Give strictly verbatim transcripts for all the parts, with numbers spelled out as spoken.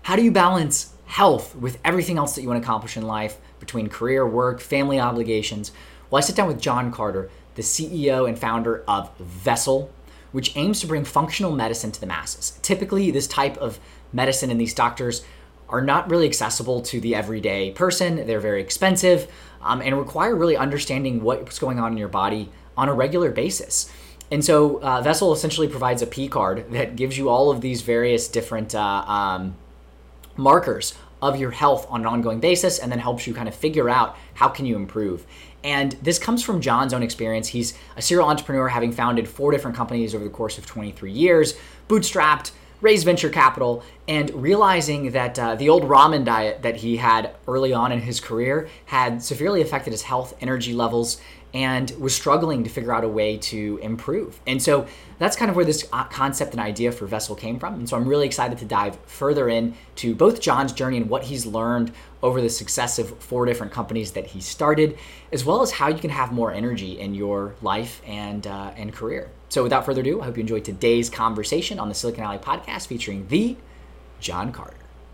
How do you balance health with everything else that you want to accomplish in life between career, work, family obligations? Well, I sit down with John Carter, the C E O and founder of Vessel, which aims to bring functional medicine to the masses. Typically, this type of medicine and these doctors are not really accessible to the everyday person. They're very expensive um, and require really understanding what's going on in your body on a regular basis. And so uh, Vessel essentially provides a P card that gives you all of these various different uh, um, markers of your health on an ongoing basis, and then helps you kind of figure out how can you improve. And this comes from John's own experience. He's a serial entrepreneur, having founded four different companies over the course of twenty-three years, bootstrapped, raised venture capital, and realizing that uh, the old ramen diet that he had early on in his career had severely affected his health, energy levels, and was struggling to figure out a way to improve. And so that's kind of where this concept and idea for Vessel came from. And so I'm really excited to dive further into both John's journey and what he's learned over the successive four different companies that he started, as well as how you can have more energy in your life and uh, and career. So without further ado, I hope you enjoyed today's conversation on the Silicon Alley Podcast featuring the John Carter.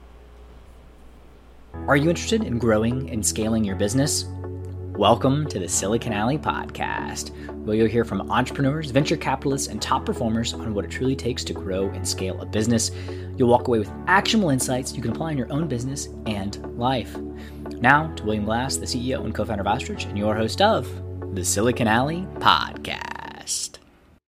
Are you interested in growing and scaling your business? Welcome to the Silicon Alley Podcast, where you'll hear from entrepreneurs, venture capitalists, and top performers on what it truly takes to grow and scale a business. You'll walk away with actionable insights you can apply in your own business and life. Now to William Glass, the C E O and co-founder of Ostrich, and your host of the Silicon Alley Podcast.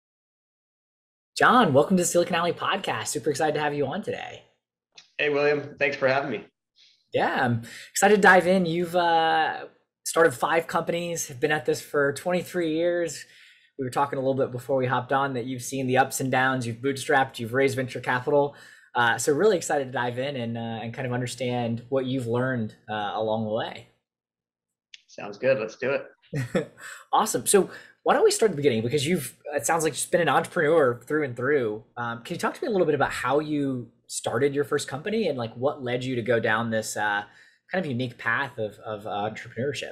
John, welcome to the Silicon Alley Podcast. Super excited to have you on today. Hey, William. Thanks for having me. Yeah, I'm excited to dive in. You've uh, started five companies, have been at this for twenty-three years. We were talking a little bit before we hopped on that you've seen the ups and downs, you've bootstrapped, you've raised venture capital. Uh, so really excited to dive in and, uh, and kind of understand what you've learned uh, along the way. Sounds good. Let's do it. Awesome. So why don't we start at the beginning? Because you've, it sounds like you've been an entrepreneur through and through. Um, can you talk to me a little bit about how you started your first company and like what led you to go down this uh, kind of unique path of, of uh, entrepreneurship?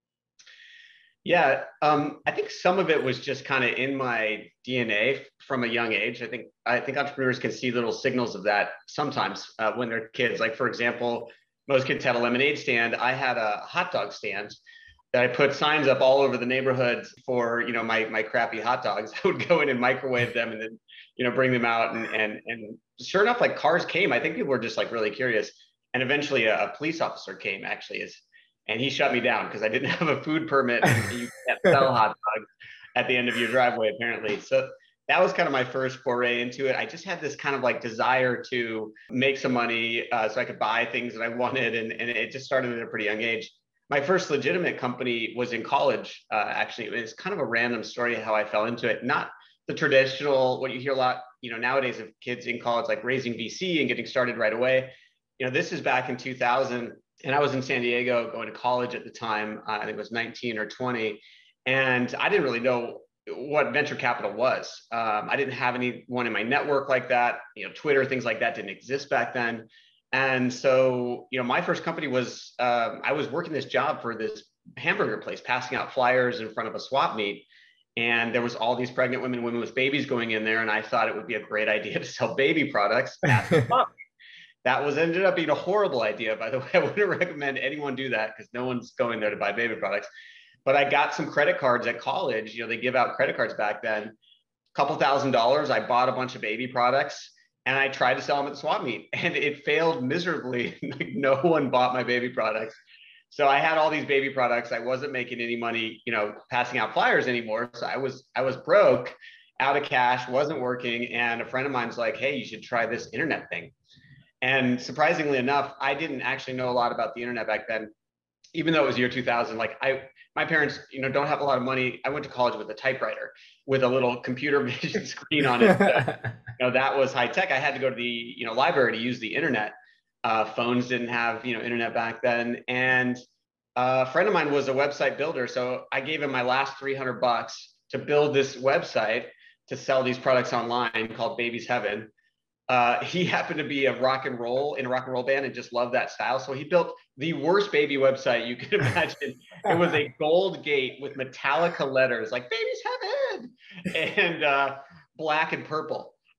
Yeah, um, I think some of it was just kind of in my D N A from a young age. I think I think entrepreneurs can see little signals of that sometimes uh, when they're kids. Like, for example, most kids had a lemonade stand. I had a hot dog stand that I put signs up all over the neighborhood for, you know, my my crappy hot dogs. I would go in and microwave them and then, you know, bring them out. And and and sure enough, like cars came. I think people were just like really curious. And eventually a, a police officer came actually is, and he shut me down because I didn't have a food permit. And you can't sell hot dogs at the end of your driveway, apparently. So that was kind of my first foray into it. I just had this kind of like desire to make some money uh, so I could buy things that I wanted. And, and it just started at a pretty young age. My first legitimate company was in college. Uh, actually, it was kind of a random story how I fell into it. Not the traditional, what you hear a lot, you know, nowadays of kids in college, like raising V C and getting started right away. You know, this is back in two thousand. And I was in San Diego going to college at the time. Uh, I think it was nineteen or twenty. And I didn't really know what venture capital was. Um, I didn't have anyone in my network like that. You know, Twitter, things like that didn't exist back then. And so, you know, my first company was, um, I was working this job for this hamburger place, passing out flyers in front of a swap meet. And there was all these pregnant women, women with babies going in there. And I thought it would be a great idea to sell baby products at the swap meet. That was ended up being a horrible idea, by the way. I wouldn't recommend anyone do that because no one's going there to buy baby products. But I got some credit cards at college. You know, they give out credit cards back then. A couple thousand dollars. I bought a bunch of baby products and I tried to sell them at the swap meet, and it failed miserably. Like, no one bought my baby products. So I had all these baby products. I wasn't making any money, you know, passing out flyers anymore. So I was I was broke, out of cash, wasn't working. And a friend of mine's like, hey, you should try this internet thing. And surprisingly enough, I didn't actually know a lot about the internet back then, even though it was year two thousand. Like I, my parents, you know, don't have a lot of money. I went to college with a typewriter with a little computer vision screen on it. So, you know, that was high tech. I had to go to the, you know, library to use the internet. Uh, phones didn't have, you know, internet back then. And a friend of mine was a website builder. So I gave him my last three hundred bucks to build this website to sell these products online called Baby's Heaven. Uh, he happened to be a rock and roll in a rock and roll band and just loved that style. So he built the worst baby website you could imagine. It was a gold gate with Metallica letters like Baby's Heaven and uh, black and purple.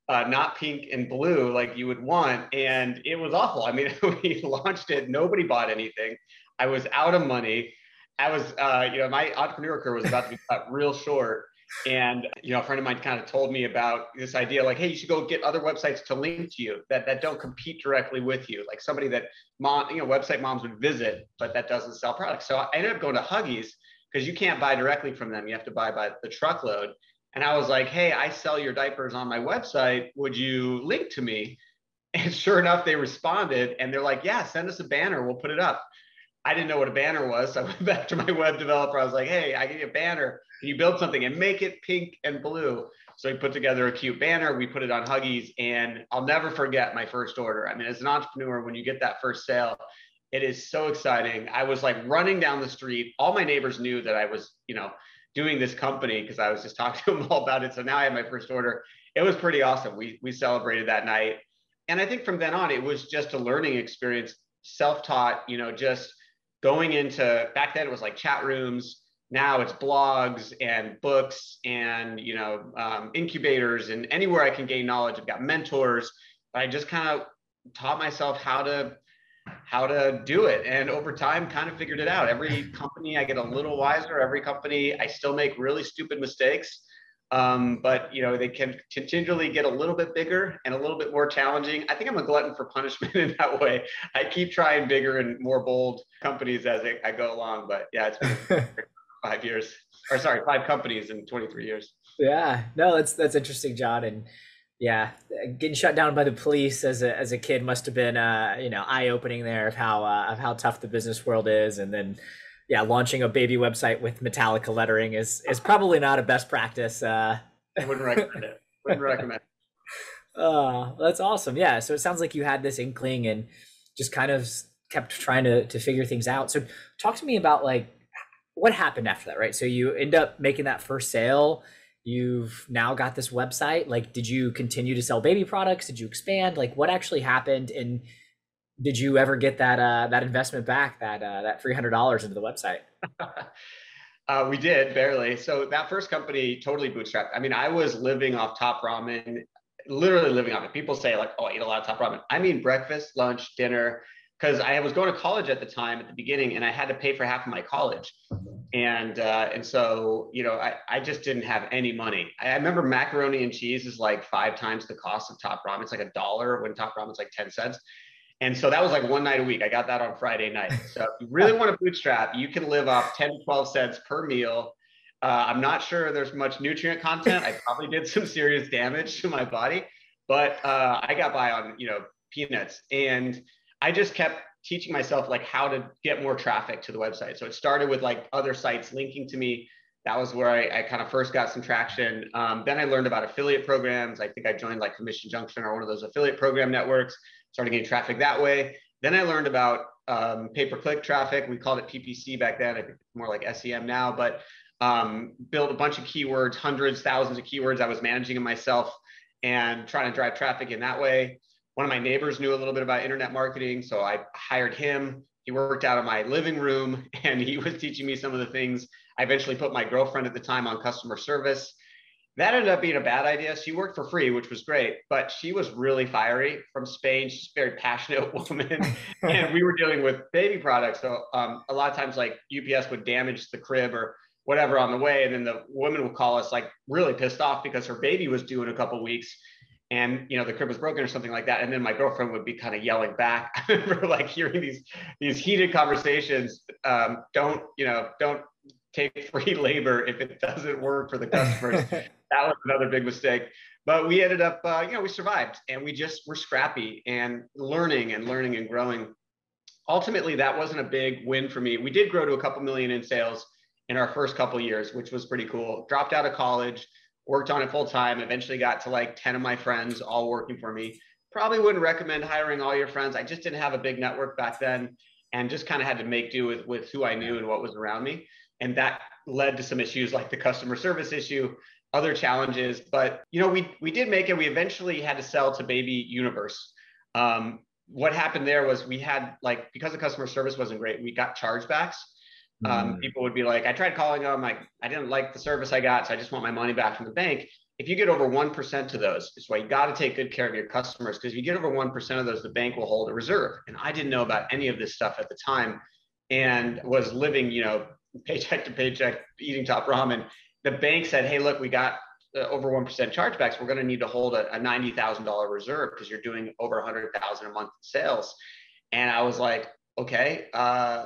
uh, not pink and blue like you would want. And it was awful. I mean, we launched it, nobody bought anything. I was out of money. I was, uh, you know, my entrepreneur career was about to be cut real short. And, you know, a friend of mine kind of told me about this idea, like, hey, you should go get other websites to link to you that, that don't compete directly with you. Like somebody that mom, you know, website moms would visit, but that doesn't sell products. So I ended up going to Huggies because you can't buy directly from them. You have to buy by the truckload. And I was like, hey, I sell your diapers on my website. Would you link to me? And sure enough, they responded and they're like, yeah, send us a banner. We'll put it up. I didn't know what a banner was. So I went back to my web developer. I was like, hey, I give you a banner. Can you build something and make it pink and blue? So we put together a cute banner. We put it on Huggies, and I'll never forget my first order. I mean, as an entrepreneur, when you get that first sale, it is so exciting. I was like running down the street. All my neighbors knew that I was, you know, doing this company because I was just talking to them all about it. So now I had my first order. It was pretty awesome. We, we celebrated that night. And I think from then on, it was just a learning experience, self-taught, you know, just going into, back then it was like chat rooms. Now it's blogs and books and, you know, um, incubators and anywhere I can gain knowledge. I've got mentors. I just kind of taught myself how to, how to do it. And over time, kind of figured it out. Every company I get a little wiser. Every company, I still make really stupid mistakes. Um, but, you know, they can continually get a little bit bigger and a little bit more challenging. I think I'm a glutton for punishment in that way. I keep trying bigger and more bold companies as I, I go along. But yeah, it's been five years, or sorry, five companies in twenty-three years. Yeah, no, that's that's interesting, John. And yeah, getting shut down by the police as a as a kid must have been uh, you know, eye-opening there of how uh, of how tough the business world is. And then yeah, launching a baby website with Metallica lettering is is probably not a best practice. Uh, I wouldn't recommend it. Wouldn't recommend it. Uh, that's awesome. Yeah. So it sounds like you had this inkling and just kind of kept trying to to figure things out. So talk to me about like what happened after that, right? So you end up making that first sale. You've now got this website. Like, did you continue to sell baby products? Did you expand? Like, what actually happened? And did you ever get that uh, that investment back, that uh, that three hundred dollars into the website? uh, we did, barely. So that first company totally bootstrapped. I mean, I was living off Top Ramen, literally living off it. People say like, oh, I eat a lot of Top Ramen. I mean, breakfast, lunch, dinner, because I was going to college at the time at the beginning and I had to pay for half of my college. And uh, and so, you know, I, I just didn't have any money. I, I remember macaroni and cheese is like five times the cost of Top Ramen. It's like a dollar when Top Ramen's like ten cents. And so that was like one night a week. I got that on Friday night. So if you really want to bootstrap, you can live off ten to twelve cents per meal. Uh, I'm not sure there's much nutrient content. I probably did some serious damage to my body, but uh, I got by on, you know, peanuts. And I just kept teaching myself like how to get more traffic to the website. So it started with like other sites linking to me. That was where I, I kind of first got some traction. Um, then I learned about affiliate programs. I think I joined like Commission Junction or one of those affiliate program networks, started getting traffic that way. Then I learned about um, pay-per-click traffic. We called it P P C back then. I think it's more like S E M now, but um, built a bunch of keywords, hundreds, thousands of keywords I was managing them myself and trying to drive traffic in that way. One of my neighbors knew a little bit about internet marketing, so I hired him. He worked out of my living room and he was teaching me some of the things. I eventually put my girlfriend at the time on customer service. That ended up being a bad idea. She worked for free, which was great, but she was really fiery from Spain. She's a very passionate woman. And we were dealing with baby products. So um, a lot of times like U P S would damage the crib or whatever on the way. And then the woman would call us like really pissed off because her baby was due in a couple of weeks. And, you know, the crib was broken or something like that. And then my girlfriend would be kind of yelling back. I remember like hearing these, these heated conversations. Um, don't, you know, don't take free labor if it doesn't work for the customers. That was another big mistake. But we ended up, uh, you know, we survived and we just were scrappy and learning and learning and growing. Ultimately, that wasn't a big win for me. We did grow to a couple million in sales in our first couple of years, which was pretty cool. Dropped out of college, worked on it full time, eventually got to like ten of my friends all working for me. Probably wouldn't recommend hiring all your friends. I just didn't have a big network back then and just kind of had to make do with, with who I knew and what was around me. And that led to some issues like the customer service issue, other challenges. But, you know, we, we did make it. We eventually had to sell to Baby Universe. Um, what happened there was we had like, because the customer service wasn't great, we got chargebacks. Um, mm. People would be like, I tried calling them, like, I didn't like the service I got, so I just want my money back from the bank. if you get over one percent of those, it's why you got to take good care of your customers, because if you get over one percent of those, the bank will hold a reserve. And I didn't know about any of this stuff at the time and was living, you know, paycheck to paycheck, eating top ramen. The bank said, hey, look, we got uh, over one percent chargebacks. We're going to need to hold a, a ninety thousand dollars reserve because you're doing over one hundred thousand dollars a month in sales. And I was like, okay, uh,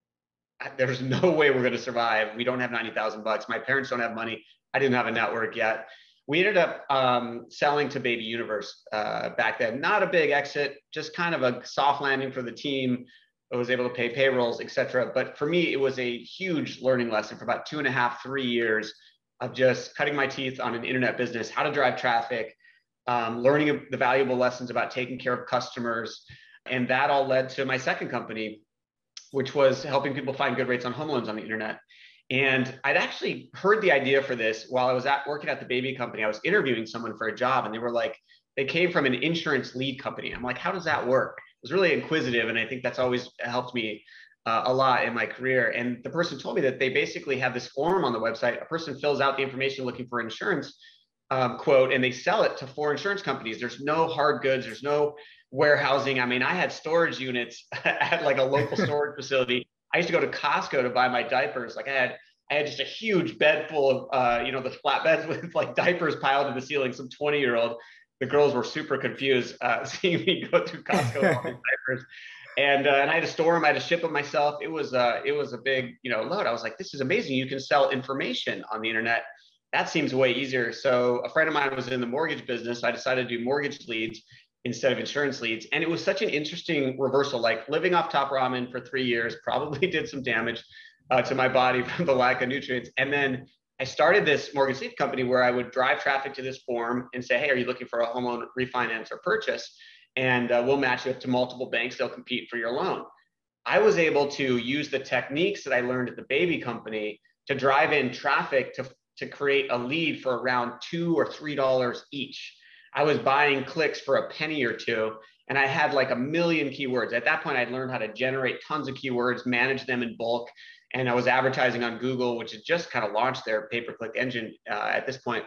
there's no way we're going to survive. We don't have ninety thousand bucks. My parents don't have money. I didn't have a network yet. We ended up um, selling to Baby Universe uh, back then. Not a big exit, just kind of a soft landing for the team. I was able to pay payrolls, et cetera. But for me, it was a huge learning lesson for about two and a half, three years of just cutting my teeth on an internet business, how to drive traffic, um, learning the valuable lessons about taking care of customers. And that all led to my second company, which was helping people find good rates on home loans on the internet. And I'd actually heard the idea for this while I was at working at the baby company. I was interviewing someone for a job and they were like, they came from an insurance lead company. I'm like, how does that work? I was really inquisitive. And I think that's always helped me uh, a lot in my career. And the person told me that they basically have this form on the website. A person fills out the information looking for insurance um, quote, and they sell it to four insurance companies. There's no hard goods. There's no warehousing. I mean, I had storage units at like a local storage facility. I used to go to Costco to buy my diapers. Like I had, I had just a huge bed full of, uh, you know, the flatbeds with like diapers piled to the ceiling. Some twenty year old, the girls were super confused uh, seeing me go through Costco with all these diapers. And, uh, and I had to store them. I had to ship them myself. It was, uh, it was a big, you know, load. I was like, this is amazing. You can sell information on the internet. That seems way easier. So a friend of mine was in the mortgage business. So I decided to do mortgage leads instead of insurance leads. And it was such an interesting reversal, like living off top ramen for three years, probably did some damage uh, to my body from the lack of nutrients. And then I started this mortgage lead company where I would drive traffic to this form and say, hey, are you looking for a home loan refinance or purchase? And uh, we'll match you up to multiple banks. They'll compete for your loan. I was able to use the techniques that I learned at the baby company to drive in traffic to, to create a lead for around two or three dollars each. I was buying clicks for a penny or two, and I had like a million keywords. At that point, I'd learned how to generate tons of keywords, manage them in bulk, and I was advertising on Google, which had just kind of launched their pay-per-click engine uh, at this point.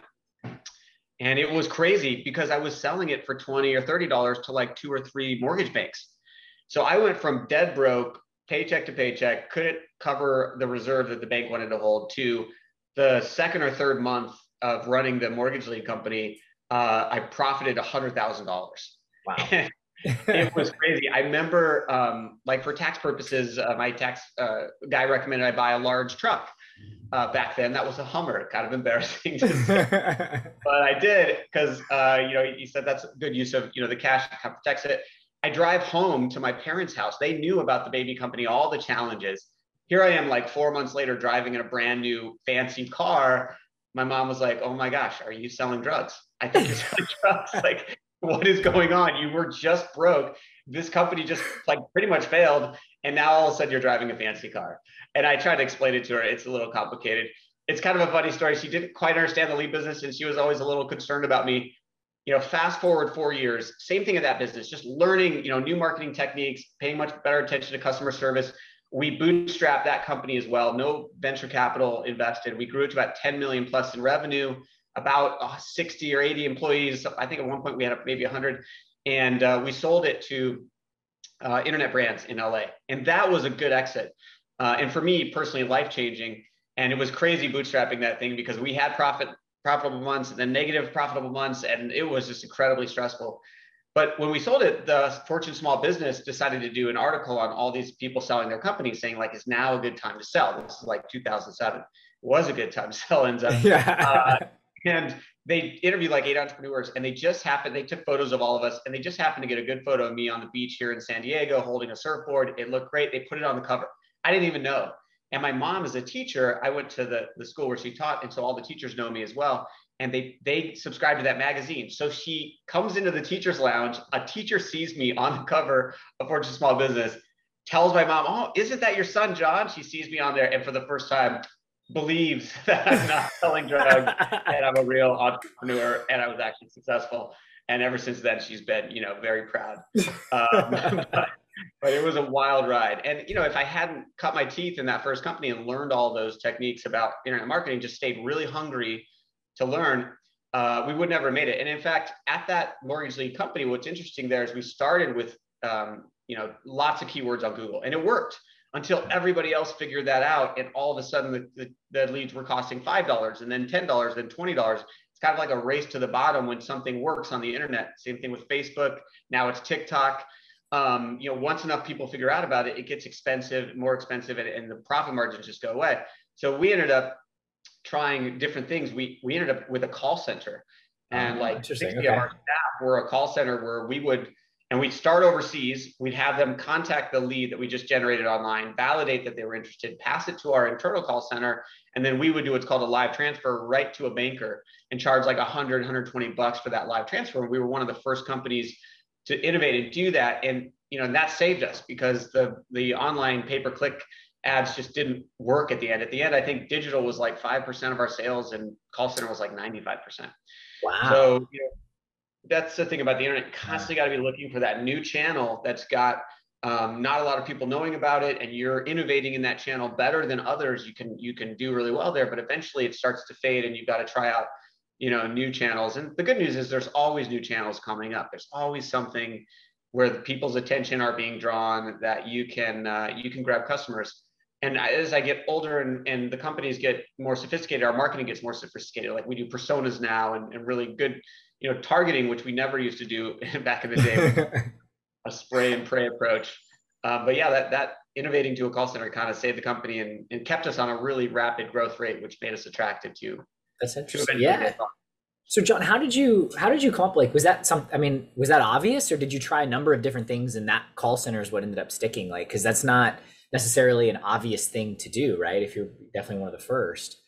And it was crazy because I was selling it for twenty or thirty dollars to like two or three mortgage banks. So I went from dead broke, paycheck to paycheck, couldn't cover the reserve that the bank wanted to hold, to the second or third month of running the mortgage lead company, uh, I profited one hundred thousand dollars. Wow. It was crazy. I remember, um, like for tax purposes, uh, my tax uh, guy recommended I buy a large truck. Uh, back then, that was a Hummer. Kind of embarrassing to say, but I did because uh, you know he said that's a good use of you know the cash kind of protects it. I drive home to my parents' house. They knew about the baby company, all the challenges. Here I am, like four months later, driving in a brand new fancy car. My mom was like, "Oh my gosh, are you selling drugs? I think you're selling drugs. Like, what is going on? You were just broke. This company just like pretty much failed. And now all of a sudden you're driving a fancy car." And I tried to explain it to her. It's a little complicated. It's kind of a funny story. She didn't quite understand the lead business and she was always a little concerned about me. You know, fast forward four years, same thing in that business, just learning, you know, new marketing techniques, paying much better attention to customer service. We bootstrapped that company as well. No venture capital invested. We grew it to about ten million plus in revenue, about uh, sixty or eighty employees. I think at one point we had maybe one hundred. And uh, we sold it to uh, internet brands in L A. And that was a good exit. Uh, and for me personally, life-changing. And it was crazy bootstrapping that thing because we had profit, profitable months and then negative profitable months. And it was just incredibly stressful. But when we sold it, the Fortune Small Business decided to do an article on all these people selling their companies saying like, it's now a good time to sell. This is like two thousand seven. It was a good time to sell, ends up. Yeah. Uh, and they interviewed like eight entrepreneurs and they just happened, they took photos of all of us and they just happened to get a good photo of me on the beach here in San Diego holding a surfboard. It looked great. They put it on the cover. I didn't even know. And my mom is a teacher. I went to the, the school where she taught. And so all the teachers know me as well. And they, they subscribe to that magazine. So she comes into the teacher's lounge. A teacher sees me on the cover of Fortune Small Business, tells my mom, "Oh, isn't that your son, John?" She sees me on there. And for the first time, believes that I'm not selling drugs and I'm a real entrepreneur and I was actually successful. And ever since then, she's been, you know, very proud. Um, but, but it was a wild ride. And, you know, if I hadn't cut my teeth in that first company and learned all those techniques about internet marketing, just stayed really hungry to learn, uh, we would never have made it. And in fact, at that mortgage lead company, what's interesting there is we started with, um, you know, lots of keywords on Google, and it worked until everybody else figured that out. And all of a sudden the, the, the leads were costing five dollars and then ten dollars, then twenty dollars. It's kind of like a race to the bottom when something works on the internet. Same thing with Facebook. Now it's TikTok. Um, you know, once enough people figure out about it, it gets expensive, more expensive, and, and the profit margins just go away. So we ended up trying different things. We we ended up with a call center, and oh, like sixty okay. of our staff were a call center where we would, and we'd start overseas. We'd have them contact the lead that we just generated online, validate that they were interested, pass it to our internal call center, and then we would do what's called a live transfer right to a banker and charge like one hundred, one hundred twenty bucks for that live transfer. We were one of the first companies to innovate and do that. And, you know, and that saved us because the, the online pay-per-click ads just didn't work at the end. At the end, I think digital was like five percent of our sales and call center was like ninety-five percent. Wow. So, you know, that's the thing about the internet. Constantly got to be looking for that new channel that's got um, not a lot of people knowing about it, and you're innovating in that channel better than others. You can, you can do really well there, but eventually it starts to fade and you've got to try out, you know, new channels. And the good news is there's always new channels coming up. There's always something where the people's attention are being drawn that you can, uh, you can grab customers. And as I get older and, and the companies get more sophisticated, our marketing gets more sophisticated. Like we do personas now and, and really good, you know, targeting, which we never used to do back in the day, with a spray and pray approach. Um, but yeah, that, that innovating to a call center kind of saved the company and, and kept us on a really rapid growth rate, which made us attractive to. That's interesting. Yeah. So John, how did you, how did you come up? Like, was that some, I mean, was that obvious, or did you try a number of different things and that call center is what ended up sticking? Like, cause that's not necessarily an obvious thing to do, right? If you're definitely one of the first.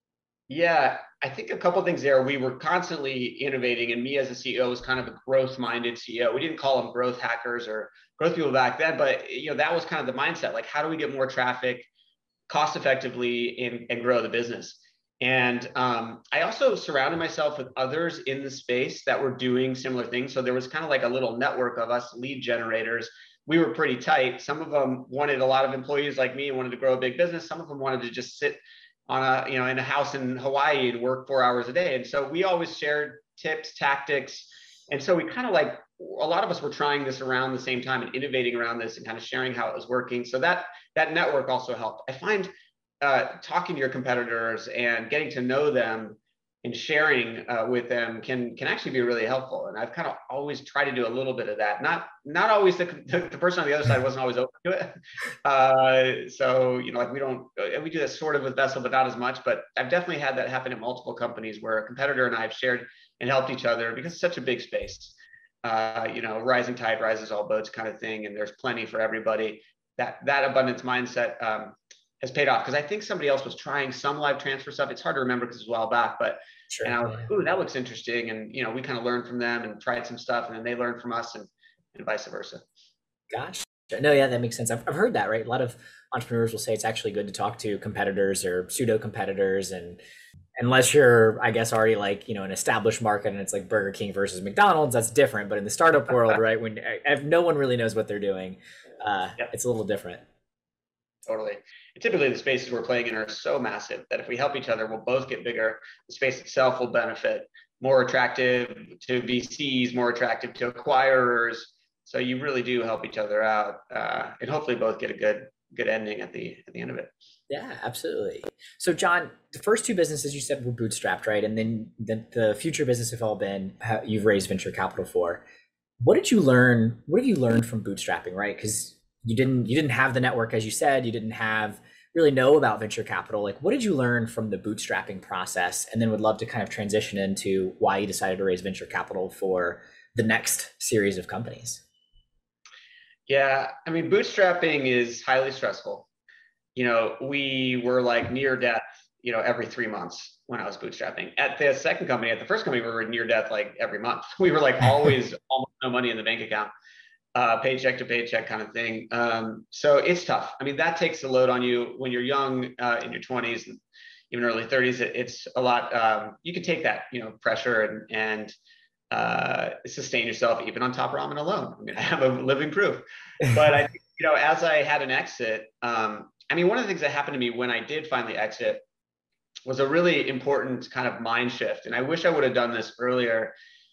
Yeah, I think a couple of things there. We were constantly innovating, and me as a C E O was kind of a growth-minded C E O. We didn't call them growth hackers or growth people back then, but you know, that was kind of the mindset. Like, how do we get more traffic cost effectively and, and grow the business? And um, I also surrounded myself with others in the space that were doing similar things. So there was kind of like a little network of us lead generators. We were pretty tight. Some of them wanted a lot of employees like me and wanted to grow a big business. Some of them wanted to just sit on a, you know, in a house in Hawaii and work four hours a day. And so we always shared tips, tactics. And so we kind of like, a lot of us were trying this around the same time and innovating around this and kind of sharing how it was working. So that, that network also helped. I find uh, talking to your competitors and getting to know them and sharing uh, with them can, can actually be really helpful. And I've kind of always tried to do a little bit of that. Not, not always the, the person on the other side wasn't always open to it. Uh, so, you know, like we don't, we do this sort of with Vessel, but not as much, but I've definitely had that happen at multiple companies where a competitor and I have shared and helped each other because it's such a big space. Uh, you know, rising tide rises all boats kind of thing. And there's plenty for everybody. That, that abundance mindset um, has paid off, because I think somebody else was trying some live transfer stuff. It's hard to remember because it was a while back, but sure, and I was like, ooh, that looks interesting. And, you know, we kind of learned from them and tried some stuff, and then they learned from us, and, and vice versa. Gosh. No, yeah, that makes sense. I've, I've heard that, right? A lot of entrepreneurs will say it's actually good to talk to competitors or pseudo competitors. And unless you're, I guess, already like, you know, an established market and it's like Burger King versus McDonald's, that's different. But in the startup world, right, when if no one really knows what they're doing, uh, yep. It's a little different. Totally. And typically the spaces we're playing in are so massive that if we help each other, we'll both get bigger. The space itself will benefit. More attractive to V Cs, more attractive to acquirers. So you really do help each other out, uh, and hopefully both get a good good ending at the at the end of it. Yeah, absolutely. So John, the first two businesses you said were bootstrapped, right? And then the, the future business have all been you've raised venture capital for. What did you learn? What have you learned from bootstrapping, right? Because you didn't you didn't have the network, as you said. You didn't have really know about venture capital. Like, what did you learn from the bootstrapping process? And then would love to kind of transition into why you decided to raise venture capital for the next series of companies. Yeah, I mean, bootstrapping is highly stressful. You know, we were like near death, you know, every three months when I was bootstrapping. At the second company, at the first company, we were near death like every month. We were like always almost no money in the bank account. Uh, paycheck to paycheck kind of thing. Um, so it's tough. I mean, that takes a load on you when you're young, uh, in your twenties, and even early thirties. It, it's a lot. Um, you can take that, you know, pressure and and uh, sustain yourself even on top ramen alone. I mean, I have a living proof. But I, you know, as I had an exit, um, I mean, one of the things that happened to me when I did finally exit was a really important kind of mind shift. And I wish I would have done this earlier.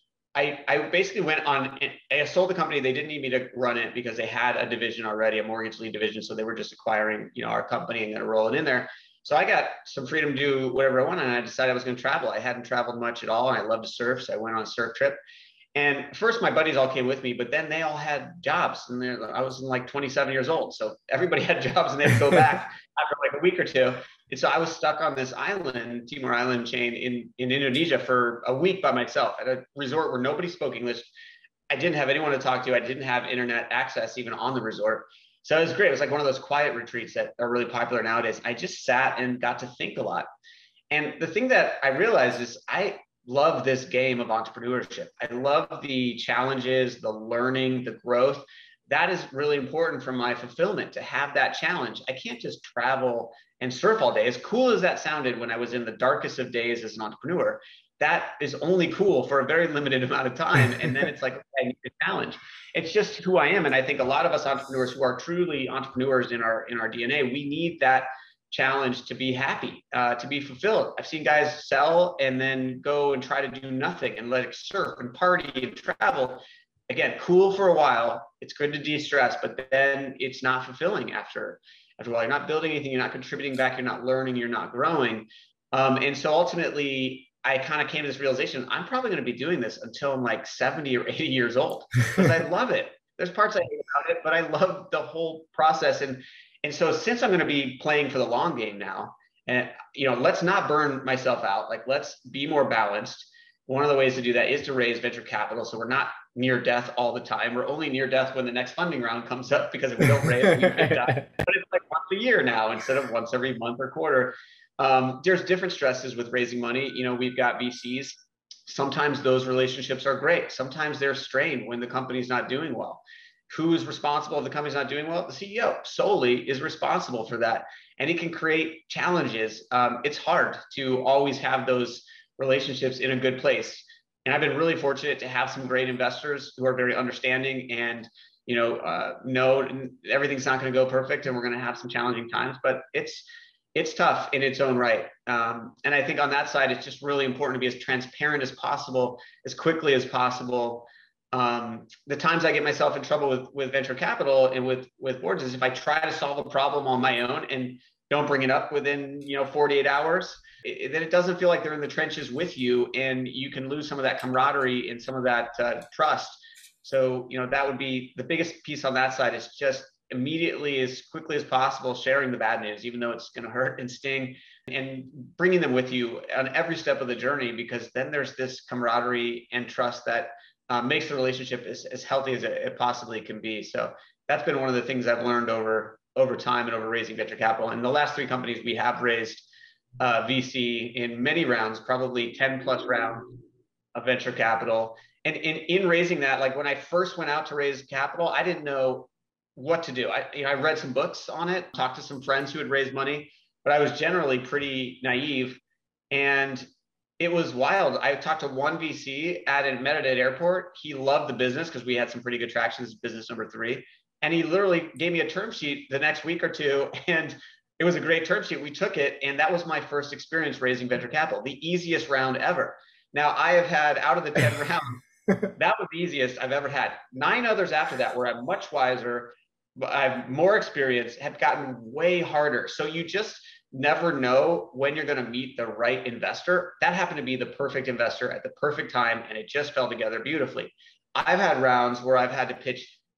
I, I basically went on, I sold the company. They didn't need me to run it because they had a division already, a mortgage lead division. So they were just acquiring, you know, our company and going to roll it in there. So I got some freedom to do whatever I wanted. And I decided I was going to travel. I hadn't traveled much at all. And I love to surf. So I went on a surf trip. And first my buddies all came with me, but then they all had jobs, and I was like twenty-seven years old. So everybody had jobs and they had to go back after like a week or two. And so I was stuck on this island, Timor Island chain in, in Indonesia for a week by myself at a resort where nobody spoke English. I didn't have anyone to talk to. I didn't have internet access even on the resort. So it was great. It was like one of those quiet retreats that are really popular nowadays. I just sat and got to think a lot. And the thing that I realized is I love this game of entrepreneurship. I love the challenges, the learning, the growth. That is really important for my fulfillment, to have that challenge. I can't just travel and surf all day. As cool as that sounded when I was in the darkest of days as an entrepreneur, that is only cool for a very limited amount of time. And then it's like, okay, I need a challenge. It's just who I am. And I think a lot of us entrepreneurs who are truly entrepreneurs in our, in our D N A, we need that challenge to be happy, uh, to be fulfilled. I've seen guys sell and then go and try to do nothing and let it surf and party and travel. Again, cool for a while. It's good to de-stress, but then it's not fulfilling after, after a while. You're not building anything. You're not contributing back. You're not learning. You're not growing. Um, and so ultimately, I kind of came to this realization, I'm probably going to be doing this until I'm like seventy or eighty years old, because I love it. There's parts I hate about it, but I love the whole process. And And so since I'm going to be playing for the long game now, and, you know, let's not burn myself out. Like, let's be more balanced. One of the ways to do that is to raise venture capital. So we're not near death all the time. We're only near death when the next funding round comes up, because if we don't raise, we might die. But it's like once a year now instead of once every month or quarter. Um, there's different stresses with raising money. You know, we've got V Cs. Sometimes those relationships are great. Sometimes they're strained when the company's not doing well. Who is responsible if the company's not doing well? The C E O solely is responsible for that. And it can create challenges. Um, it's hard to always have those relationships in a good place. And I've been really fortunate to have some great investors who are very understanding and, you know, uh, know everything's not going to go perfect and we're going to have some challenging times, but it's, it's tough in its own right. Um, and I think on that side, it's just really important to be as transparent as possible, as quickly as possible. Um, the times I get myself in trouble with, with venture capital and with, with boards is if I try to solve a problem on my own and don't bring it up within, you know, forty-eight hours, it, then it doesn't feel like they're in the trenches with you, and you can lose some of that camaraderie and some of that uh, trust. So, you know, that would be the biggest piece on that side, is just immediately, as quickly as possible, sharing the bad news, even though it's going to hurt and sting, and bringing them with you on every step of the journey, because then there's this camaraderie and trust that Uh, makes the relationship as, as healthy as it, it possibly can be. So that's been one of the things I've learned over, over time and over raising venture capital. And the last three companies we have raised uh, V C in many rounds, probably ten plus rounds of venture capital. And in, in raising that, like when I first went out to raise capital, I didn't know what to do. I, you know, I read some books on it, talked to some friends who had raised money, but I was generally pretty naive. And it was wild. I talked to one V C at a Metadata airport. He loved the business because we had some pretty good traction as business number three. And he literally gave me a term sheet the next week or two. And it was a great term sheet. We took it. And that was my first experience raising venture capital, the easiest round ever. Now, I have had, out of the ten rounds, that was the easiest I've ever had. Nine others after that where I'm much wiser, I have more experience, have gotten way harder. So you just never know when you're going to meet the right investor. That happened to be the perfect investor at the perfect time, and it just fell together beautifully. I've had rounds where I've had to pitch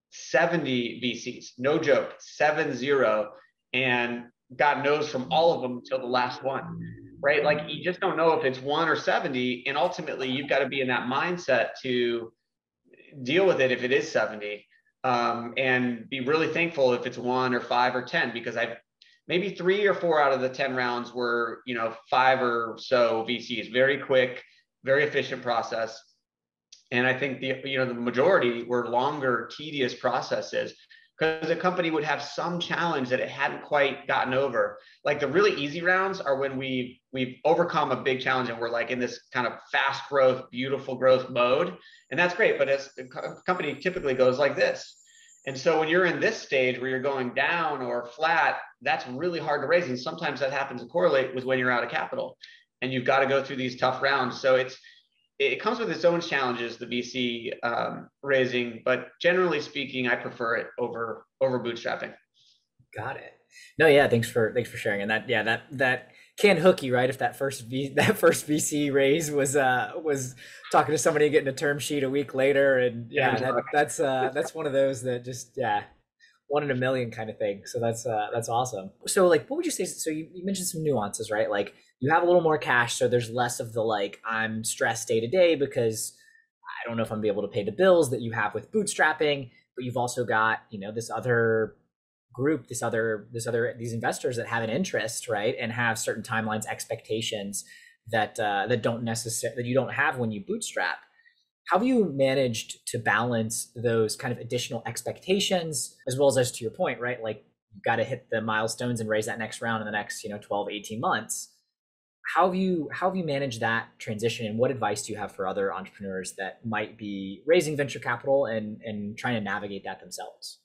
seventy V Cs, no joke, seven zero, and got no's from all of them until the last one, right? Like, you just don't know if it's one or seventy, and ultimately you've got to be in that mindset to deal with it if it is seventy, um, and be really thankful if it's one or five or ten, because I've maybe three or four out of the ten rounds were, you know, five or so V Cs, very quick, very efficient process. And I think the, you know, the majority were longer, tedious processes, because the company would have some challenge that it hadn't quite gotten over. Like, the really easy rounds are when we we've overcome a big challenge and we're like in this kind of fast growth, beautiful growth mode. And that's great. But as the company typically goes like this. And so when you're in this stage where you're going down or flat, that's really hard to raise. And sometimes that happens to correlate with when you're out of capital and you've got to go through these tough rounds. So it's, it comes with its own challenges, the V C um, raising, but generally speaking, I prefer it over, over bootstrapping. Got it. No, yeah, thanks for, thanks for sharing. And that, yeah, that, that can hook you, right? If that first V, that first V C raise was, uh, was talking to somebody getting a term sheet a week later. And yeah, that, that's, uh, that's one of those that just, yeah, one in a million kind of thing. So that's, uh, that's awesome. So like, what would you say? So you, you mentioned some nuances, right? Like you have a little more cash, so there's less of the, like, I'm stressed day to day because I don't know if I'm gonna be able to pay the bills that you have with bootstrapping, but you've also got, you know, this other group, this other, this other, these investors that have an interest, right? And have certain timelines, expectations that, uh, that don't necessarily, that you don't have when you bootstrap. How have you managed to balance those kind of additional expectations as well as, as to your point, right? Like you've got to hit the milestones and raise that next round in the next, you know, twelve, eighteen months. How have you, how have you managed that transition, and what advice do you have for other entrepreneurs that might be raising venture capital and, and trying to navigate that themselves?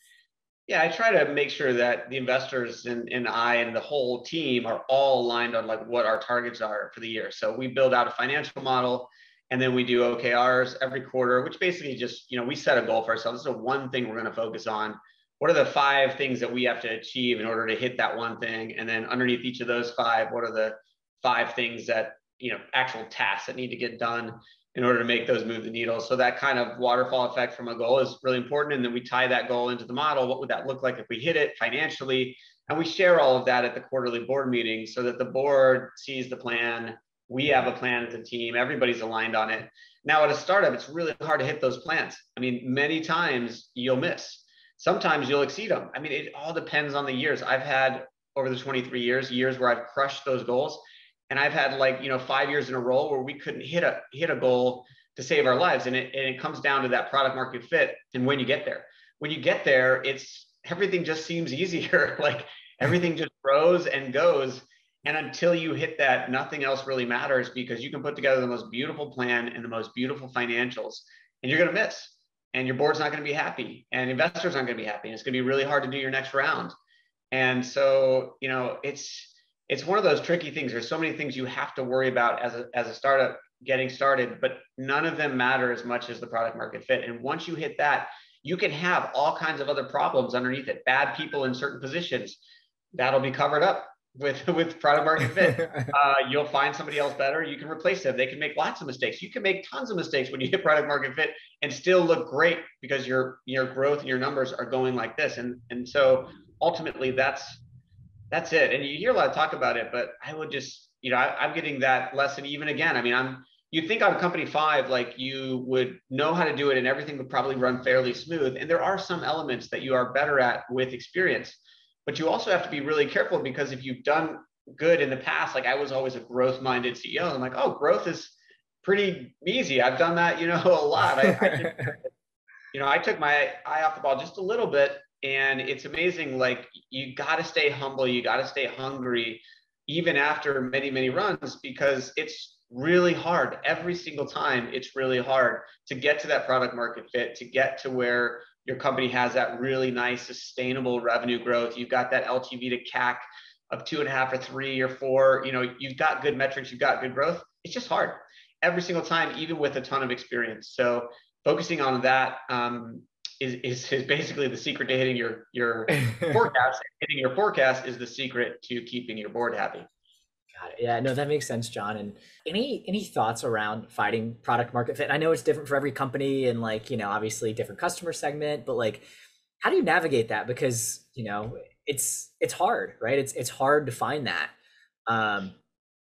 Yeah, I try to make sure that the investors and, and I and the whole team are all aligned on like what our targets are for the year. So we build out a financial model, and then we do O K Rs every quarter, which basically just, you know, we set a goal for ourselves. This is one thing we're going to focus on. What are the five things that we have to achieve in order to hit that one thing? And then underneath each of those five, what are the five things that, you know, actual tasks that need to get done in order to make those move the needle? So that kind of waterfall effect from a goal is really important. And then we tie that goal into the model. What would that look like if we hit it financially? And we share all of that at the quarterly board meeting so that the board sees the plan. We have a plan as a team. Everybody's aligned on it. Now at a startup, it's really hard to hit those plans. I mean, many times you'll miss. Sometimes you'll exceed them. I mean, it all depends on the years. I've had over the twenty-three years, years where I've crushed those goals. And I've had like, you know, five years in a row where we couldn't hit a hit a goal to save our lives. And it, and it comes down to that product market fit and when you get there. When you get there, it's everything just seems easier. Like everything just grows and goes. And until you hit that, nothing else really matters, because you can put together the most beautiful plan and the most beautiful financials, and you're going to miss. And your board's not going to be happy, and investors aren't going to be happy. And it's going to be really hard to do your next round. And so, you know, it's it's one of those tricky things. There's so many things you have to worry about as a as a startup getting started, but none of them matter as much as the product market fit. And once you hit that, you can have all kinds of other problems underneath it. Bad people in certain positions, that'll be covered up with with product market fit. Uh, you'll find somebody else better. You can replace them. They can make lots of mistakes. You can make tons of mistakes when you hit product market fit and still look great because your your growth and your numbers are going like this. And and so ultimately, that's that's it. And you hear a lot of talk about it, but I would just, you know, I, I'm getting that lesson even again. I mean, I'm you'd think on company five, like you would know how to do it and everything would probably run fairly smooth. And there are some elements that you are better at with experience. But you also have to be really careful, because if you've done good in the past, like I was always a growth minded C E O. I'm like, oh, growth is pretty easy. I've done that, you know, a lot. I, I just, you know, I took my eye off the ball just a little bit, and it's amazing. Like you got to stay humble. You got to stay hungry, even after many, many runs, because it's really hard every single time. It's really hard to get to that product market fit, to get to where your company has that really nice sustainable revenue growth. You've got that L T V to C A C of two and a half or three or four. You know, you've got good metrics, you've got good growth. It's just hard every single time, even with a ton of experience. So focusing on that um, is, is is basically the secret to hitting your your forecast. Hitting your forecast is the secret to keeping your board happy. Got it. Yeah, no, that makes sense, John. And any any thoughts around finding product market fit? I know it's different for every company, and like, you know, obviously different customer segment, but like, how do you navigate that? Because, you know, it's it's hard, right? It's it's hard to find that. Um,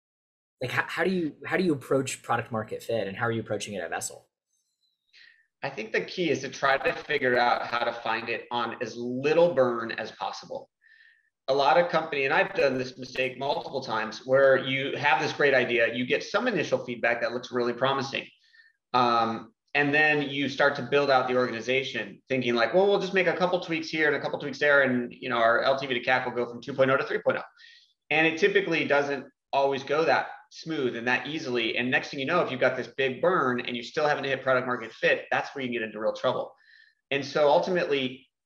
like how, how do you how do you approach product market fit, and how are you approaching it at Vessel? I think the key is to try to figure out how to find it on as little burn as possible. A lot of company, and I've done this mistake multiple times, where you have this great idea, you get some initial feedback that looks really promising. Um, and then you start to build out the organization thinking like, well, we'll just make a couple tweaks here and a couple tweaks there. And, you know, our L T V to C A C will go from two point oh to three point oh. And it typically doesn't always go that smooth and that easily. And next thing you know, if you've got this big burn and you still haven't hit product market fit, that's where you get into real trouble. And so ultimately,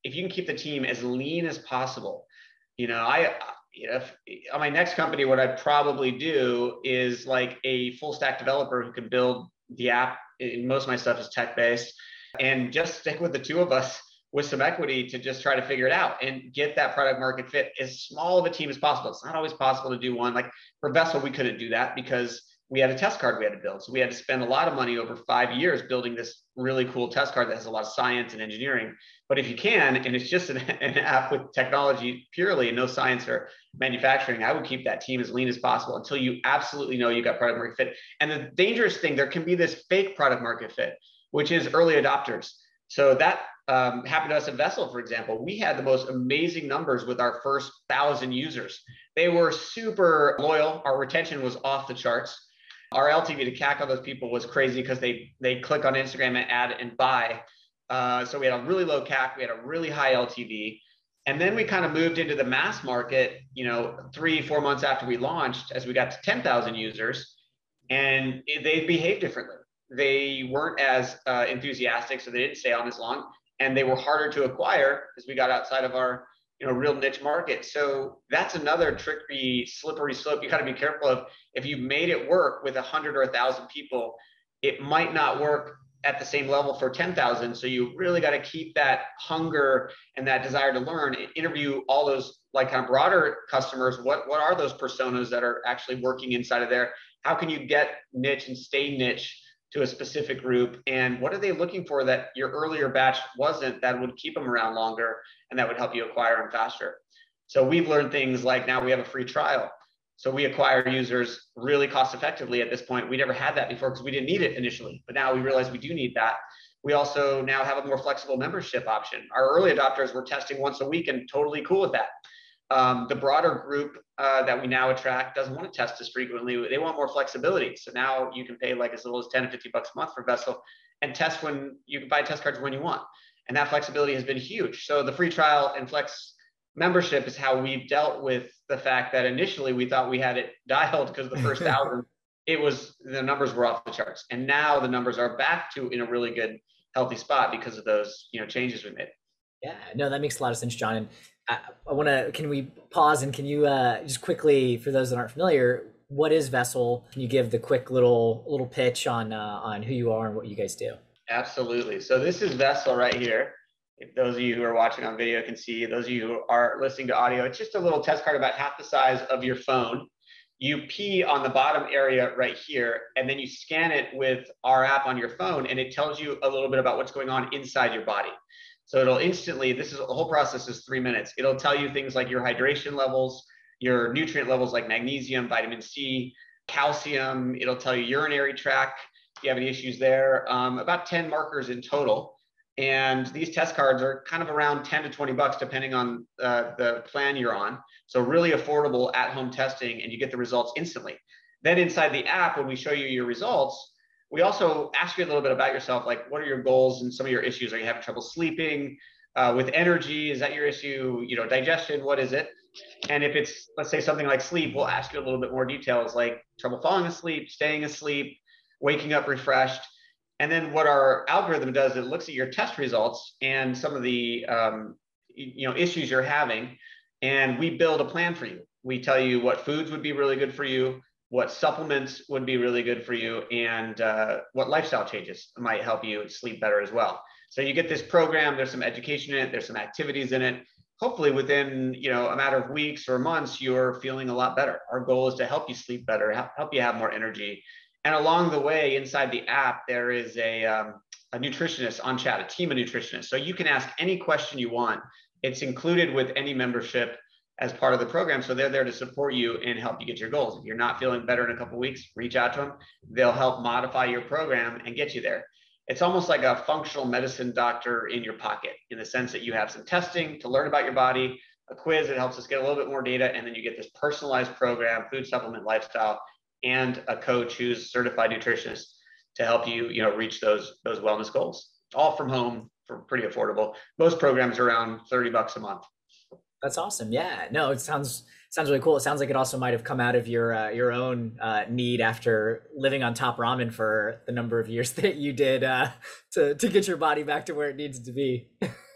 if you can keep the team as lean as possible, you know, I, you know, if, on my next company, what I'd probably do is like a full stack developer who can build the app. Most of my stuff is tech based, and just stick with the two of us with some equity to just try to figure it out and get that product market fit as small of a team as possible. It's not always possible to do one. Like for Vessel, we couldn't do that because we had a test card we had to build. So we had to spend a lot of money over five years building this really cool test card that has a lot of science and engineering. But if you can, and it's just an, an app with technology purely and no science or manufacturing, I would keep that team as lean as possible until you absolutely know you got product market fit. And the dangerous thing, there can be this fake product market fit, which is early adopters. So that um, happened to us at Vessel, for example. We had the most amazing numbers with our first thousand users. They were super loyal. Our retention was off the charts. Our L T V to C A C on those people was crazy because they they click on Instagram and add and buy. Uh, so we had a really low C A C, we had a really high L T V. And then we kind of moved into the mass market, you know, three, four months after we launched, as we got to ten thousand users, and it, they behaved differently. They weren't as uh, enthusiastic, so they didn't stay on as long, and they were harder to acquire as we got outside of our, you know, real niche market. So that's another tricky, slippery slope. You got to be careful of. If you made it work with a hundred or a thousand people, it might not work at the same level for ten thousand. So you really got to keep that hunger and that desire to learn, interview all those like kind of broader customers. What, what are those personas that are actually working inside of there? How can you get niche and stay niche to a specific group? And what are they looking for that your earlier batch wasn't, that would keep them around longer and that would help you acquire them faster? So we've learned things like now we have a free trial. So we acquire users really cost effectively at this point. We never had that before because we didn't need it initially, but now we realize we do need that. We also now have a more flexible membership option. Our early adopters were testing once a week and totally cool with that. Um, the broader group uh, that we now attract doesn't want to test as frequently. They want more flexibility. So now you can pay like as little as ten to fifty bucks a month for Vessel and test when you can buy test cards when you want. And that flexibility has been huge. So the free trial and flex membership is how we've dealt with the fact that initially we thought we had it dialed because the first thousand, it was, the numbers were off the charts. And now the numbers are back to in a really good, healthy spot because of those, you know, changes we made. Yeah, no, that makes a lot of sense, John. And I, I want to, can we pause and can you uh, just quickly, for those that aren't familiar, what is Vessel? Can you give the quick little little pitch on uh, on who you are and what you guys do? Absolutely. So this is Vessel right here. If those of you who are watching on video can see, those of you who are listening to audio, it's just a little test card about half the size of your phone. You pee on the bottom area right here, and then you scan it with our app on your phone, and it tells you a little bit about what's going on inside your body. So it'll instantly, this is the whole process is three minutes. It'll tell you things like your hydration levels, your nutrient levels like magnesium, vitamin C, calcium. It'll tell you urinary tract, if you have any issues there, um, about ten markers in total. And these test cards are kind of around ten to twenty bucks, depending on uh, the plan you're on. So really affordable at-home testing, and you get the results instantly. Then inside the app, when we show you your results, we also ask you a little bit about yourself, like what are your goals and some of your issues? Are you having trouble sleeping? Uh, with energy, is that your issue? You know, digestion, what is it? And if it's, let's say something like sleep, we'll ask you a little bit more details, like trouble falling asleep, staying asleep, waking up refreshed. And then what our algorithm does, it looks at your test results and some of the um, you know issues you're having, and we build a plan for you. We tell you what foods would be really good for you, what supplements would be really good for you, and uh, what lifestyle changes might help you sleep better as well. So you get this program, there's some education in it, there's some activities in it. Hopefully within you know a matter of weeks or months, you're feeling a lot better. Our goal is to help you sleep better, help you have more energy. And along the way, inside the app, there is a, um, a nutritionist on chat, a team of nutritionists. So you can ask any question you want. It's included with any membership as part of the program. So they're there to support you and help you get your goals. If you're not feeling better in a couple of weeks, reach out to them. They'll help modify your program and get you there. It's almost like a functional medicine doctor in your pocket, in the sense that you have some testing to learn about your body, a quiz that helps us get a little bit more data, and then you get this personalized program, food, supplement, lifestyle, and a coach who's certified nutritionist to help you, you know, reach those those wellness goals, all from home for pretty affordable. Most programs are around thirty bucks a month. That's awesome. Yeah, no, it sounds sounds really cool. It sounds like it also might have come out of your uh, your own uh, need after living on Top Ramen for the number of years that you did uh, to to get your body back to where it needs to be.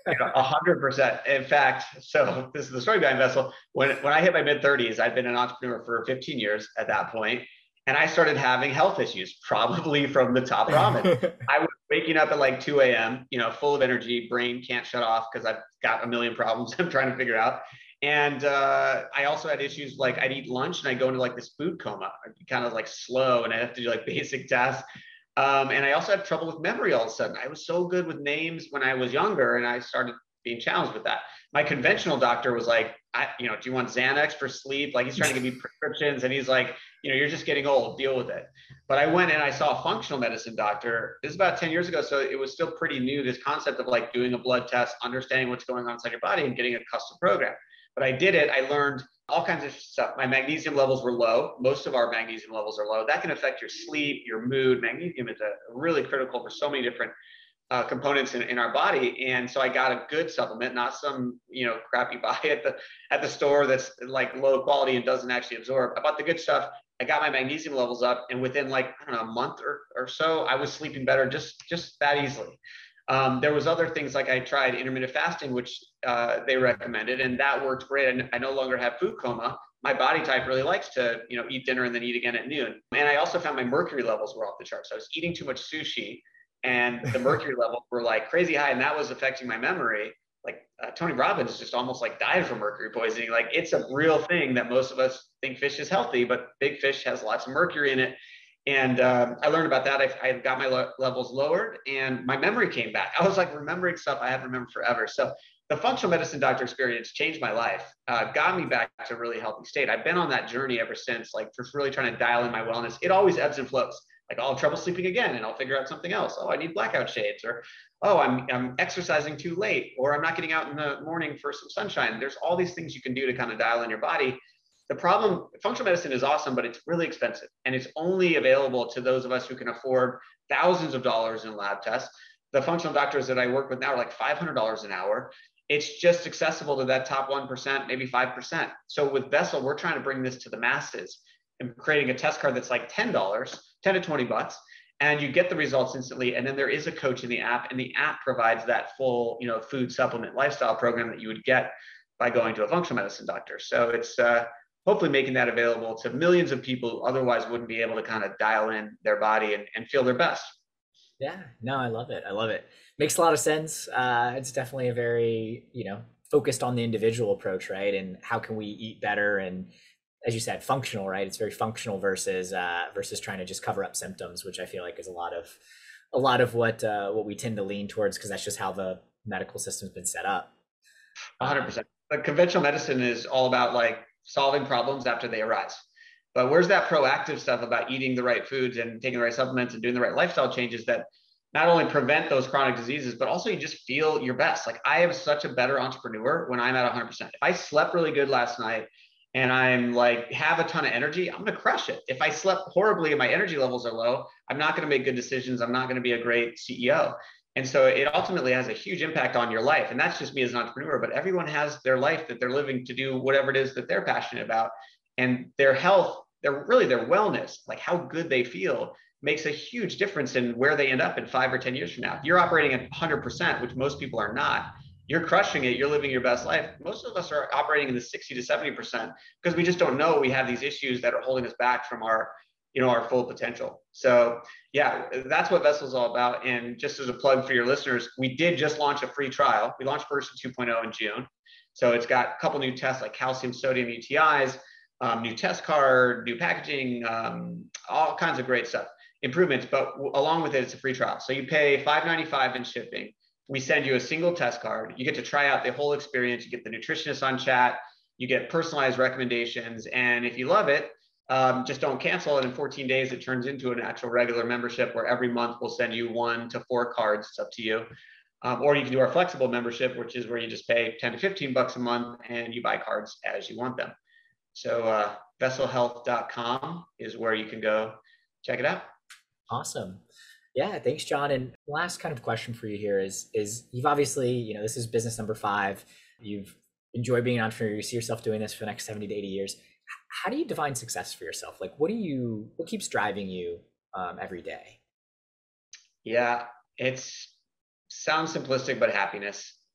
A hundred percent. In fact, so this is the story behind Vessel. When when I hit my mid thirties, I'd been an entrepreneur for fifteen years at that point, and I started having health issues, probably from the top ramen. I was waking up at like two a m, you know, full of energy, brain can't shut off because I've got a million problems I'm trying to figure out. And uh, I also had issues like I'd eat lunch and I'd go into like this food coma. I'd be kind of like slow and I'd have to do like basic tasks. Um, and I also had trouble with memory all of a sudden. I was so good with names when I was younger, and I started being challenged with that. My conventional doctor was like, I, you know, do you want Xanax for sleep? Like he's trying to give me prescriptions, and he's like, you know, you're just getting old, deal with it. But I went and I saw a functional medicine doctor. This is about ten years ago, so it was still pretty new, this concept of like doing a blood test, understanding what's going on inside your body and getting a custom program. But I did it. I learned all kinds of stuff. My magnesium levels were low. Most of our magnesium levels are low. That can affect your sleep, your mood. Magnesium is a really critical for so many different uh, components in, in our body. And so I got a good supplement, not some, you know, crappy buy at the at the store that's like low quality and doesn't actually absorb. I bought the good stuff. I got my magnesium levels up, and within like, I don't know, a month or, or so, I was sleeping better just just that easily. Um, there was other things like I tried intermittent fasting, which uh, they recommended, and that worked great. And I no longer have food coma. My body type really likes to, you know, eat dinner and then eat again at noon. And I also found my mercury levels were off the charts. So I was eating too much sushi, and the mercury levels were like crazy high, and that was affecting my memory. Like uh, Tony Robbins just almost like died from mercury poisoning. Like it's a real thing that most of us think fish is healthy, but big fish has lots of mercury in it. And um, I learned about that. I, I got my lo- levels lowered, and my memory came back. I was like remembering stuff I haven't remembered forever. So the functional medicine doctor experience changed my life, uh, got me back to a really healthy state. I've been on that journey ever since, like just really trying to dial in my wellness. It always ebbs and flows. Like I'll have trouble sleeping again, and I'll figure out something else. Oh, I need blackout shades, or oh, I'm I'm exercising too late, or I'm not getting out in the morning for some sunshine. There's all these things you can do to kind of dial in your body. The problem, functional medicine is awesome, but it's really expensive, and it's only available to those of us who can afford thousands of dollars in lab tests. The functional doctors that I work with now are like five hundred dollars an hour. It's just accessible to that top one percent, maybe five percent. So with Vessel, we're trying to bring this to the masses and creating a test card that's like ten dollars, ten to twenty bucks, and you get the results instantly. And then there is a coach in the app, and the app provides that full, you know, food supplement lifestyle program that you would get by going to a functional medicine doctor. So it's uh, hopefully making that available to millions of people who otherwise wouldn't be able to kind of dial in their body and, and feel their best. Yeah, no, I love it. I love it. Makes a lot of sense. Uh, it's definitely a very, you know, focused on the individual approach, right? And how can we eat better? And as you said, functional, right? It's very functional versus uh, versus trying to just cover up symptoms, which I feel like is a lot of a lot of what uh, what we tend to lean towards, because that's just how the medical system's been set up. one hundred percent. But conventional medicine is all about like solving problems after they arise. But where's that proactive stuff about eating the right foods and taking the right supplements and doing the right lifestyle changes that not only prevent those chronic diseases, but also you just feel your best? Like I am such a better entrepreneur when I'm at one hundred percent. If I slept really good last night and I'm like, have a ton of energy, I'm going to crush it. If I slept horribly and my energy levels are low, I'm not going to make good decisions. I'm not going to be a great C E O. And so it ultimately has a huge impact on your life. And that's just me as an entrepreneur, but everyone has their life that they're living to do whatever it is that they're passionate about. And their health, their really their wellness, like how good they feel, makes a huge difference in where they end up in five or ten years from now. If you're operating at one hundred percent, which most people are not, you're crushing it, you're living your best life. Most of us are operating in the sixty to seventy percent because we just don't know we have these issues that are holding us back from our, you know, our full potential. So yeah, that's what Vessel's all about. And just as a plug for your listeners, we did just launch a free trial. We launched version two point oh in June. So it's got a couple new tests like calcium, sodium, U T Is, um, new test card, new packaging, um, all kinds of great stuff, improvements. But w- along with it, it's a free trial. So you pay five ninety-five in shipping. We send you a single test card. You get to try out the whole experience. You get the nutritionist on chat. You get personalized recommendations. And if you love it, um, just don't cancel it. In fourteen days, it turns into an actual regular membership where every month we'll send you one to four cards. It's up to you. Um, or you can do our flexible membership, which is where you just pay ten to fifteen bucks a month and you buy cards as you want them. So uh, vessel health dot com is where you can go check it out. Awesome. Yeah, thanks, John. And last kind of question for you here is, is you've obviously, you know, this is business number five. You've enjoyed being an entrepreneur. You see yourself doing this for the next seventy to eighty years. How do you define success for yourself? Like, what do you, what keeps driving you um, every day? Yeah, it's sounds simplistic, but happiness.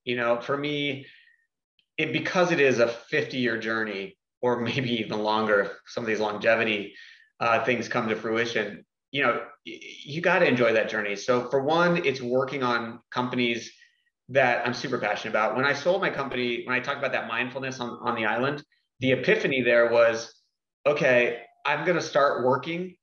You know, for me, it because it is a fifty year journey, or maybe even longer if some of these longevity uh, things come to fruition, you know, you got to enjoy that journey. So for one, it's working on companies that I'm super passionate about. When I sold my company, when I talked about that mindfulness on, on the island, the epiphany there was, okay, I'm going to start working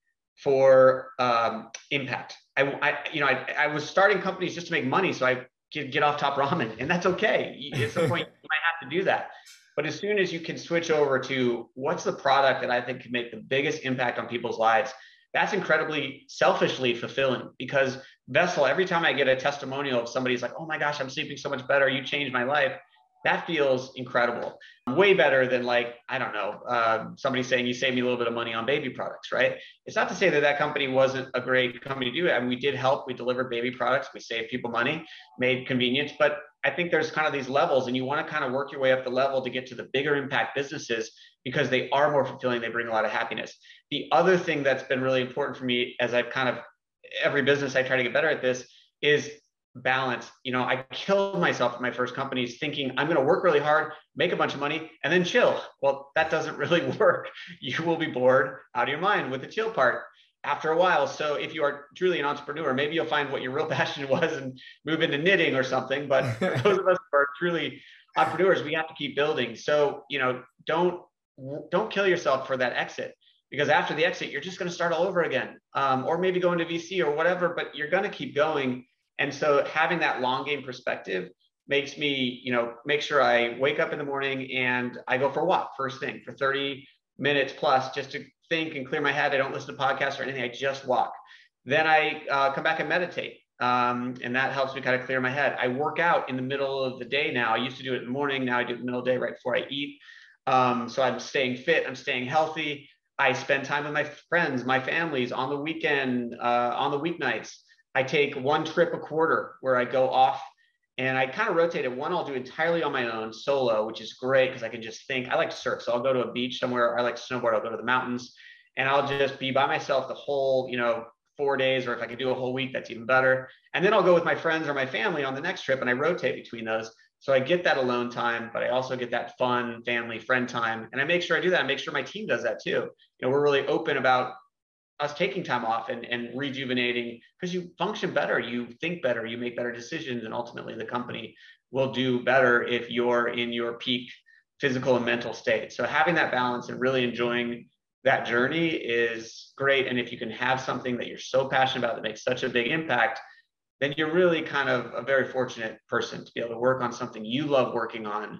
for um, impact. I, I, you know, I, I was starting companies just to make money so I could get off Top Ramen, and that's okay. At some point, you might have to do that. But as soon as you can switch over to what's the product that I think can make the biggest impact on people's lives, that's incredibly selfishly fulfilling, because Vessel, every time I get a testimonial of somebody's like, oh my gosh, I'm sleeping so much better, you changed my life, that feels incredible. Way better than, like, I don't know, uh, somebody saying you saved me a little bit of money on baby products, right? It's not to say that that company wasn't a great company to do it. I mean, we did help, we delivered baby products, we saved people money, made convenience, but I think there's kind of these levels, and you want to kind of work your way up the level to get to the bigger impact businesses, because they are more fulfilling, they bring a lot of happiness. The other thing that's been really important for me, as I've kind of, every business I try to get better at this, is balance. You know, I killed myself in my first companies thinking I'm going to work really hard, make a bunch of money, and then chill. Well, that doesn't really work. You will be bored out of your mind with the chill part after a while. So if you are truly an entrepreneur, maybe you'll find what your real passion was and move into knitting or something. But for those of us who are truly entrepreneurs, we have to keep building. So, you know, don't, don't kill yourself for that exit, because after the exit, you're just going to start all over again, um, or maybe go into V C or whatever, but you're going to keep going. And so having that long game perspective makes me, you know, make sure I wake up in the morning and I go for a walk first thing for thirty minutes plus, just to think and clear my head. I don't listen to podcasts or anything. I just walk. Then I uh, come back and meditate. Um, and that helps me kind of clear my head. I work out in the middle of the day now. I used to do it in the morning. Now I do it in the middle of the day right before I eat. Um, so I'm staying fit. I'm staying healthy. I spend time with my friends, my families on the weekend, uh, on the weeknights. I take one trip a quarter where I go off, and I kind of rotate it. One I'll do entirely on my own, solo, which is great because I can just think. I like to surf, so I'll go to a beach somewhere. I like to snowboard. I'll go to the mountains, and I'll just be by myself the whole, you know, four days, or if I can do a whole week, that's even better. And then I'll go with my friends or my family on the next trip, and I rotate between those. So I get that alone time, but I also get that fun family friend time. And I make sure I do that. I make sure my team does that too. You know, we're really open about us taking time off and, and rejuvenating, because you function better, you think better, you make better decisions, and ultimately the company will do better if you're in your peak physical and mental state. So having that balance and really enjoying that journey is great. And if you can have something that you're so passionate about that makes such a big impact, then you're really kind of a very fortunate person to be able to work on something you love working on.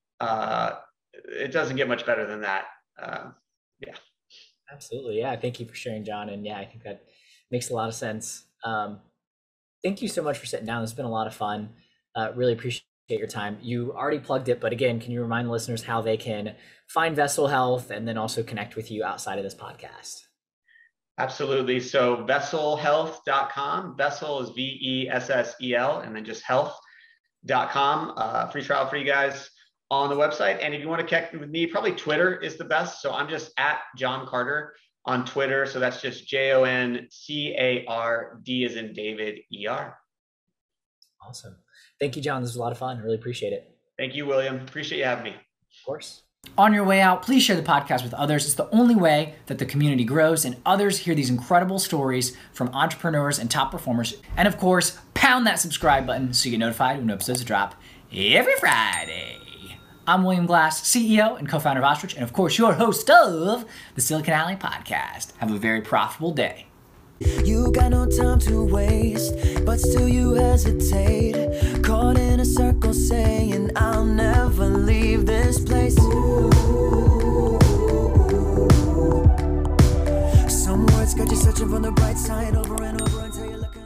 Uh, it doesn't get much better than that. Uh, yeah. Absolutely. Yeah. Thank you for sharing, John. And yeah, I think that makes a lot of sense. Um, thank you so much for sitting down. It's been a lot of fun. Uh, really appreciate your time. You already plugged it, but again, can you remind the listeners how they can find Vessel Health and then also connect with you outside of this podcast? Absolutely. So vessel health dot com. Vessel is V E S S E L, and then just health dot com. Uh, free trial for you guys on the website. And if you want to connect with me, probably Twitter is the best. So I'm just at John Carter on Twitter. So that's just J O N C A R D as in David E R. Awesome. Thank you, John. This was a lot of fun. I really appreciate it. Thank you, William. Appreciate you having me. Of course. On your way out, please share the podcast with others. It's the only way that the community grows and others hear these incredible stories from entrepreneurs and top performers. And of course, pound that subscribe button so you get notified when episodes drop every Friday. I'm William Glass, C E O and co-founder of Ostrich, and of course, your host of the Silicon Alley Podcast. Have a very profitable day. You got no time to waste, but still you hesitate. Caught in a circle saying, I'll never leave this place. Some words got you searching for the bright side over and over until you're looking.